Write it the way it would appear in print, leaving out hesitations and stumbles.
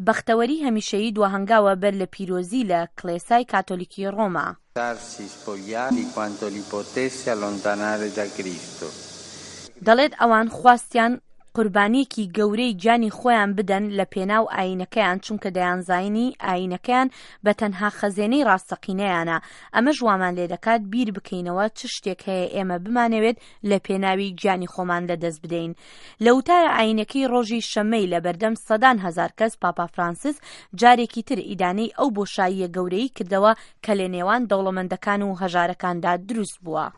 بەختەوەری هەمیشەیی دووهەنگاوە بەر لە پیرۆزی لە کڵێسای کاتۆلیکی ڕۆما. دەڵێت ئەوان خواستیان قوربانیەکی گەورەی گیانی خۆیان بدەن لە پێناو ئایینەکەیان چونکە دەیانزانی ئایینەکەیان بە تەنها خەزێنەی ڕاستەقینەیانە. ئەمەش وامان لێ دەکات بیر بکەینەوە چ شتێک هەیە ئێمە بمانەوێت لە پێناوی گیانی خۆمان لەدەست بدەین. لە وتارە ئایینەکەی ڕۆژی شەمەی لە بەردەم سەدان هەزار کەس پاپا فرانسیس جارێکی تر ئیدانەی ئەو بۆشاییە گەورەی کردەوە کە لە نێوان دەوڵەمەندەکان و هەژارەکاندا دروست بووە.